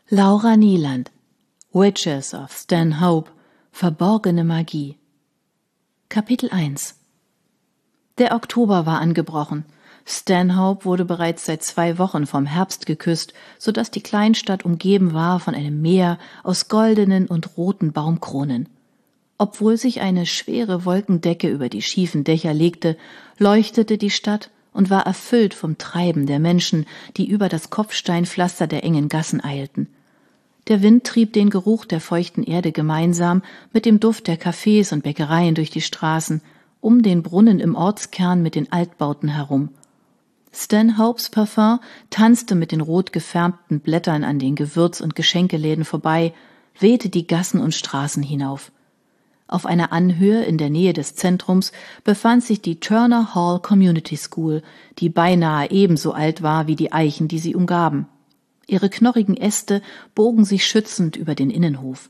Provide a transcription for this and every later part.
Laura Nieland, Witches of Stanhope, verborgene Magie. Kapitel 1. Der Oktober war angebrochen. Stanhope wurde bereits seit 2 Wochen vom Herbst geküsst, so dass die Kleinstadt umgeben war von einem Meer aus goldenen und roten Baumkronen. Obwohl sich eine schwere Wolkendecke über die schiefen Dächer legte, leuchtete die Stadt und war erfüllt vom Treiben der Menschen, die über das Kopfsteinpflaster der engen Gassen eilten. Der Wind trieb den Geruch der feuchten Erde gemeinsam mit dem Duft der Cafés und Bäckereien durch die Straßen, um den Brunnen im Ortskern mit den Altbauten herum. Stanhopes Parfum tanzte mit den rot gefärbten Blättern an den Gewürz- und Geschenkeläden vorbei, wehte die Gassen und Straßen hinauf. Auf einer Anhöhe in der Nähe des Zentrums befand sich die Turner Hall Community School, die beinahe ebenso alt war wie die Eichen, die sie umgaben. Ihre knorrigen Äste bogen sich schützend über den Innenhof.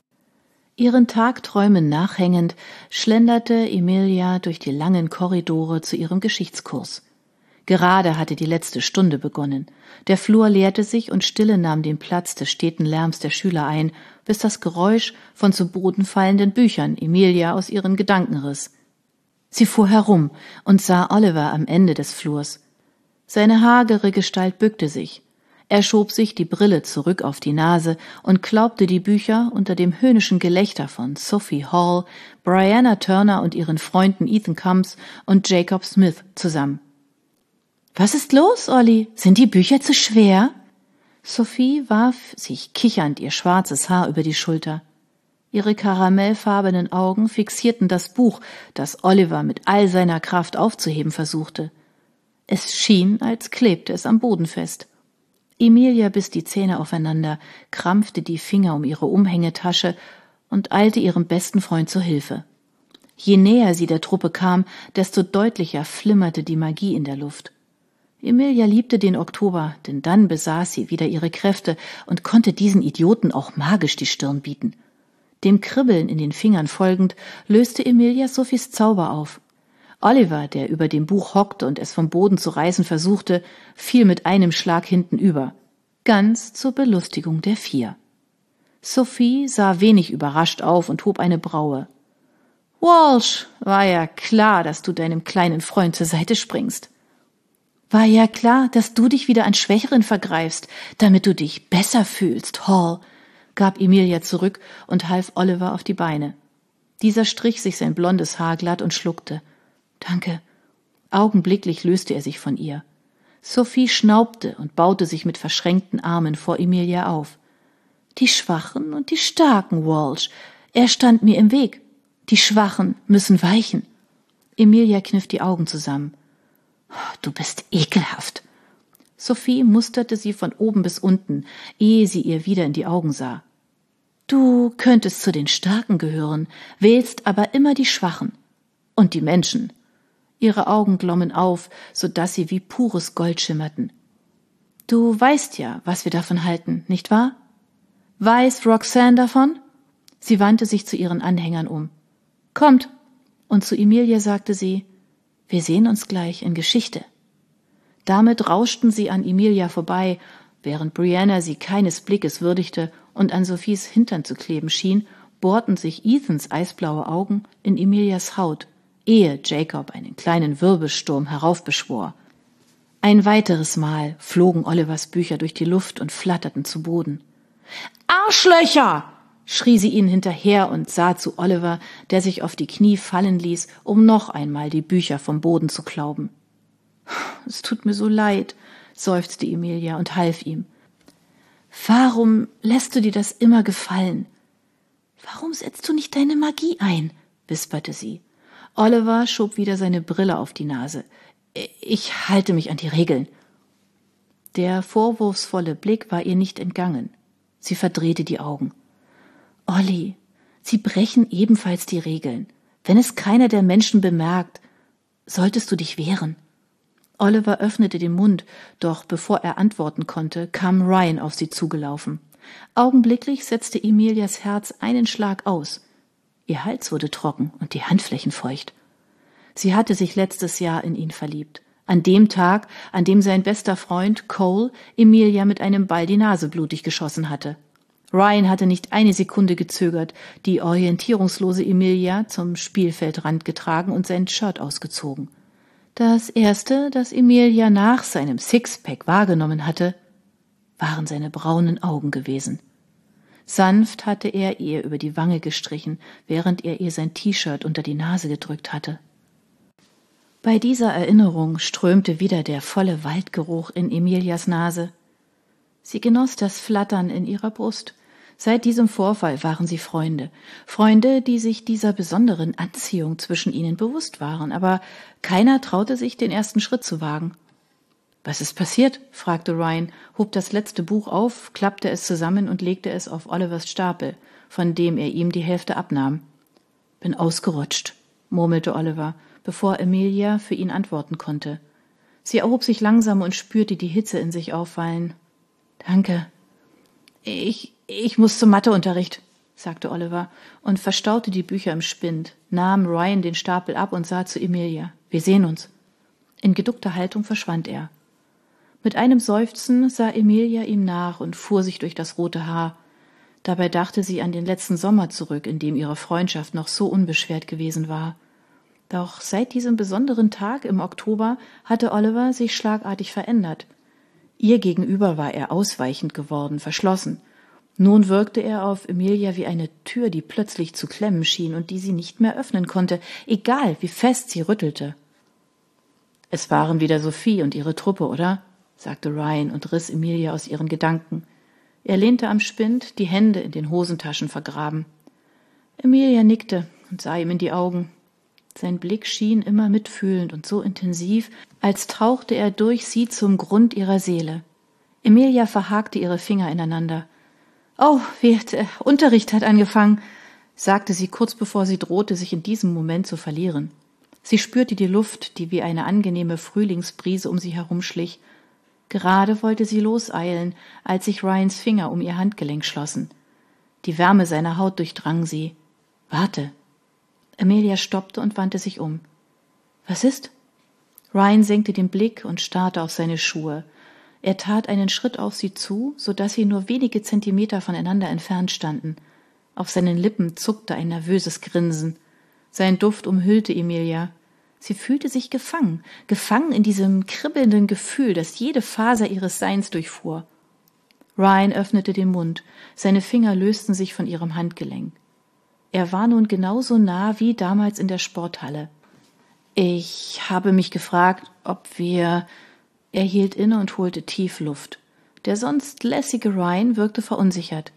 Ihren Tagträumen nachhängend schlenderte Emilia durch die langen Korridore zu ihrem Geschichtskurs. Gerade hatte die letzte Stunde begonnen. Der Flur leerte sich und Stille nahm den Platz des steten Lärms der Schüler ein, bis das Geräusch von zu Boden fallenden Büchern Emilia aus ihren Gedanken riss. Sie fuhr herum und sah Oliver am Ende des Flurs. Seine hagere Gestalt bückte sich. Er schob sich die Brille zurück auf die Nase und klaubte die Bücher unter dem höhnischen Gelächter von Sophie Hall, Brianna Turner und ihren Freunden Ethan Combs und Jacob Smith zusammen. »Was ist los, Olli? Sind die Bücher zu schwer?« Sophie warf sich kichernd ihr schwarzes Haar über die Schulter. Ihre karamellfarbenen Augen fixierten das Buch, das Oliver mit all seiner Kraft aufzuheben versuchte. Es schien, als klebte es am Boden fest. Emilia biss die Zähne aufeinander, krampfte die Finger um ihre Umhängetasche und eilte ihrem besten Freund zur Hilfe. Je näher sie der Truppe kam, desto deutlicher flimmerte die Magie in der Luft. Emilia liebte den Oktober, denn dann besaß sie wieder ihre Kräfte und konnte diesen Idioten auch magisch die Stirn bieten. Dem Kribbeln in den Fingern folgend, löste Emilia Sophies Zauber auf. Oliver, der über dem Buch hockte und es vom Boden zu reißen versuchte, fiel mit einem Schlag hintenüber, ganz zur Belustigung der 4. Sophie sah wenig überrascht auf und hob eine Braue. »Walsh, war ja klar, dass du deinem kleinen Freund zur Seite springst.« »War ja klar, dass du dich wieder an Schwächeren vergreifst, damit du dich besser fühlst, Hall«, gab Emilia zurück und half Oliver auf die Beine. Dieser strich sich sein blondes Haar glatt und schluckte. »Danke.« Augenblicklich löste er sich von ihr. Sophie schnaubte und baute sich mit verschränkten Armen vor Emilia auf. »Die Schwachen und die Starken, Walsh. Er stand mir im Weg. Die Schwachen müssen weichen.« Emilia kniff die Augen zusammen. »Du bist ekelhaft.« Sophie musterte sie von oben bis unten, ehe sie ihr wieder in die Augen sah. »Du könntest zu den Starken gehören, wählst aber immer die Schwachen. Und die Menschen.« Ihre Augen glommen auf, so dass sie wie pures Gold schimmerten. »Du weißt ja, was wir davon halten, nicht wahr? Weiß Roxanne davon?« Sie wandte sich zu ihren Anhängern um. »Kommt!« Und zu Emilia sagte sie, »Wir sehen uns gleich in Geschichte.« Damit rauschten sie an Emilia vorbei, während Brianna sie keines Blickes würdigte und an Sophies Hintern zu kleben schien, bohrten sich Ethans eisblaue Augen in Emilias Haut, ehe Jacob einen kleinen Wirbelsturm heraufbeschwor. Ein weiteres Mal flogen Olivers Bücher durch die Luft und flatterten zu Boden. »Arschlöcher!« schrie sie ihnen hinterher und sah zu Oliver, der sich auf die Knie fallen ließ, um noch einmal die Bücher vom Boden zu klauben. »Es tut mir so leid«, seufzte Emilia und half ihm. »Warum lässt du dir das immer gefallen?« »Warum setzt du nicht deine Magie ein?« wisperte sie. Oliver schob wieder seine Brille auf die Nase. »Ich halte mich an die Regeln.« Der vorwurfsvolle Blick war ihr nicht entgangen. Sie verdrehte die Augen. »Olli, sie brechen ebenfalls die Regeln. Wenn es keiner der Menschen bemerkt, solltest du dich wehren.« Oliver öffnete den Mund, doch bevor er antworten konnte, kam Ryan auf sie zugelaufen. Augenblicklich setzte Emilias Herz einen Schlag aus. Ihr Hals wurde trocken und die Handflächen feucht. Sie hatte sich letztes Jahr in ihn verliebt, An dem Tag, an dem sein bester Freund Cole Emilia mit einem Ball die Nase blutig geschossen hatte. Ryan hatte nicht eine Sekunde gezögert, die orientierungslose Emilia zum Spielfeldrand getragen und sein Shirt ausgezogen. Das Erste, das Emilia nach seinem Sixpack wahrgenommen hatte, waren seine braunen Augen gewesen. Sanft hatte er ihr über die Wange gestrichen, während er ihr sein T-Shirt unter die Nase gedrückt hatte. Bei dieser Erinnerung strömte wieder der volle Waldgeruch in Emilias Nase. Sie genoss das Flattern in ihrer Brust. Seit diesem Vorfall waren sie Freunde. Freunde, die sich dieser besonderen Anziehung zwischen ihnen bewusst waren, aber keiner traute sich, den ersten Schritt zu wagen. »Was ist passiert?« fragte Ryan, hob das letzte Buch auf, klappte es zusammen und legte es auf Olivers Stapel, von dem er ihm die Hälfte abnahm. »Bin ausgerutscht«, murmelte Oliver, bevor Emilia für ihn antworten konnte. Sie erhob sich langsam und spürte die Hitze in sich aufwallen. »Danke. Ich muss zum Matheunterricht«, sagte Oliver und verstaute die Bücher im Spind, nahm Ryan den Stapel ab und sah zu Emilia. »Wir sehen uns.« In geduckter Haltung verschwand er. Mit einem Seufzen sah Emilia ihm nach und fuhr sich durch das rote Haar. Dabei dachte sie an den letzten Sommer zurück, in dem ihre Freundschaft noch so unbeschwert gewesen war. Doch seit diesem besonderen Tag im Oktober hatte Oliver sich schlagartig verändert. Ihr gegenüber war er ausweichend geworden, verschlossen. Nun wirkte er auf Emilia wie eine Tür, die plötzlich zu klemmen schien und die sie nicht mehr öffnen konnte, egal wie fest sie rüttelte. »Es waren wieder Sophie und ihre Truppe, oder?« sagte Ryan und riss Emilia aus ihren Gedanken. Er lehnte am Spind, die Hände in den Hosentaschen vergraben. Emilia nickte und sah ihm in die Augen. Sein Blick schien immer mitfühlend und so intensiv, als tauchte er durch sie zum Grund ihrer Seele. Emilia verhakte ihre Finger ineinander. »Oh, der Unterricht hat angefangen«, sagte sie kurz bevor sie drohte, sich in diesem Moment zu verlieren. Sie spürte die Luft, die wie eine angenehme Frühlingsbrise um sie herumschlich. Gerade wollte sie loseilen, als sich Ryans Finger um ihr Handgelenk schlossen. Die Wärme seiner Haut durchdrang sie. »Warte!« Emilia stoppte und wandte sich um. »Was ist?« Ryan senkte den Blick und starrte auf seine Schuhe. Er tat einen Schritt auf sie zu, so dass sie nur wenige Zentimeter voneinander entfernt standen. Auf seinen Lippen zuckte ein nervöses Grinsen. Sein Duft umhüllte Emilia. Sie fühlte sich gefangen in diesem kribbelnden Gefühl, das jede Faser ihres Seins durchfuhr. Ryan öffnete den Mund, seine Finger lösten sich von ihrem Handgelenk. Er war nun genauso nah wie damals in der Sporthalle. »Ich habe mich gefragt, ob wir...« Er hielt inne und holte tief Luft. Der sonst lässige Ryan wirkte verunsichert.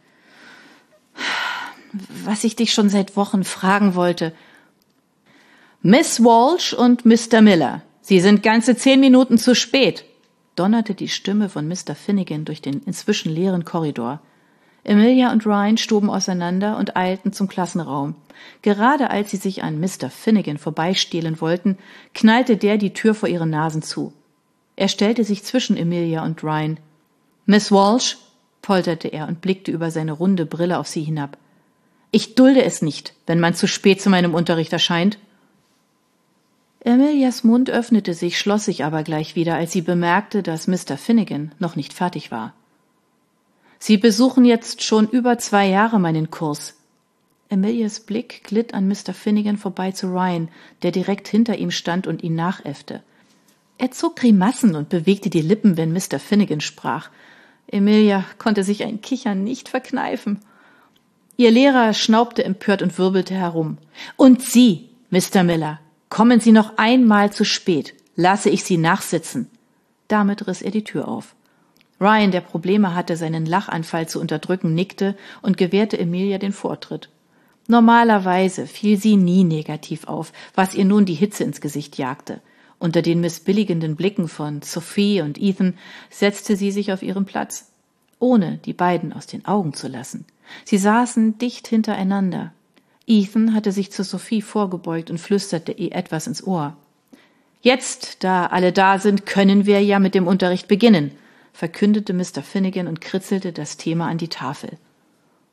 »Was ich dich schon seit Wochen fragen wollte.« »Miss Walsh und Mr. Miller, Sie sind ganze 10 Minuten zu spät«, donnerte die Stimme von Mr. Finnegan durch den inzwischen leeren Korridor. Emilia und Ryan stoben auseinander und eilten zum Klassenraum. Gerade als sie sich an Mr. Finnegan vorbeistehlen wollten, knallte der die Tür vor ihren Nasen zu. Er stellte sich zwischen Emilia und Ryan. »Miss Walsh«, polterte er und blickte über seine runde Brille auf sie hinab. »Ich dulde es nicht, wenn man zu spät zu meinem Unterricht erscheint.« Emilias Mund öffnete sich, schloss sich aber gleich wieder, als sie bemerkte, dass Mr. Finnegan noch nicht fertig war. »Sie besuchen jetzt schon über 2 Jahre meinen Kurs.« Emilias Blick glitt an Mr. Finnegan vorbei zu Ryan, der direkt hinter ihm stand und ihn nachäffte. Er zog Grimassen und bewegte die Lippen, wenn Mr. Finnegan sprach. Emilia konnte sich ein Kichern nicht verkneifen. Ihr Lehrer schnaubte empört und wirbelte herum. »Und Sie, Mr. Miller, kommen Sie noch einmal zu spät, lasse ich Sie nachsitzen.« Damit riss er die Tür auf. Ryan, der Probleme hatte, seinen Lachanfall zu unterdrücken, nickte und gewährte Emilia den Vortritt. Normalerweise fiel sie nie negativ auf, was ihr nun die Hitze ins Gesicht jagte. Unter den missbilligenden Blicken von Sophie und Ethan setzte sie sich auf ihren Platz, ohne die beiden aus den Augen zu lassen. Sie saßen dicht hintereinander. Ethan hatte sich zu Sophie vorgebeugt und flüsterte ihr etwas ins Ohr. »Jetzt, da alle da sind, können wir ja mit dem Unterricht beginnen«, verkündete Mr. Finnegan und kritzelte das Thema an die Tafel.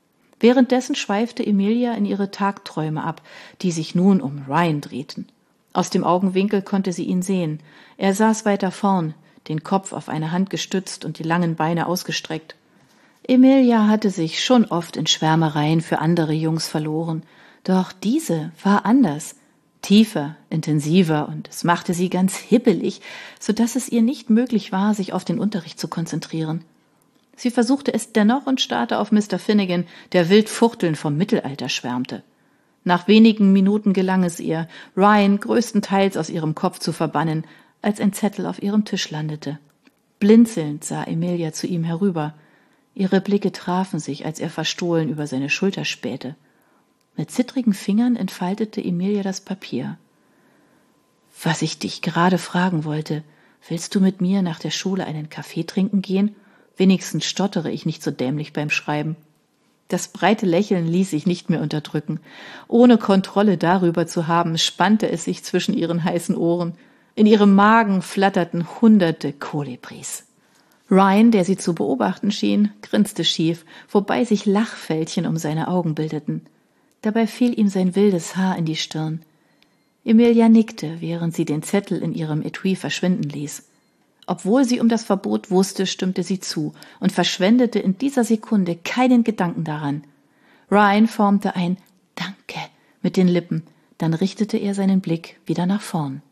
Währenddessen schweifte Emilia in ihre Tagträume ab, die sich nun um Ryan drehten. Aus dem Augenwinkel konnte sie ihn sehen. Er saß weiter vorn, den Kopf auf eine Hand gestützt und die langen Beine ausgestreckt. Emilia hatte sich schon oft in Schwärmereien für andere Jungs verloren, doch diese war anders, tiefer, intensiver, und es machte sie ganz hibbelig, so dass es ihr nicht möglich war, sich auf den Unterricht zu konzentrieren. Sie versuchte es dennoch und starrte auf Mr. Finnegan, der wild fuchtelnd vom Mittelalter schwärmte. Nach wenigen Minuten gelang es ihr, Ryan größtenteils aus ihrem Kopf zu verbannen, als ein Zettel auf ihrem Tisch landete. Blinzelnd sah Emilia zu ihm herüber. Ihre Blicke trafen sich, als er verstohlen über seine Schulter spähte. Mit zittrigen Fingern entfaltete Emilia das Papier. »Was ich dich gerade fragen wollte, willst du mit mir nach der Schule einen Kaffee trinken gehen? Wenigstens stottere ich nicht so dämlich beim Schreiben.« Das breite Lächeln ließ sich nicht mehr unterdrücken. Ohne Kontrolle darüber zu haben, spannte es sich zwischen ihren heißen Ohren. In ihrem Magen flatterten hunderte Kolibris. Ryan, der sie zu beobachten schien, grinste schief, wobei sich Lachfältchen um seine Augen bildeten. Dabei fiel ihm sein wildes Haar in die Stirn. Emilia nickte, während sie den Zettel in ihrem Etui verschwinden ließ. Obwohl sie um das Verbot wusste, stimmte sie zu und verschwendete in dieser Sekunde keinen Gedanken daran. Ryan formte ein »Danke« mit den Lippen, dann richtete er seinen Blick wieder nach vorn.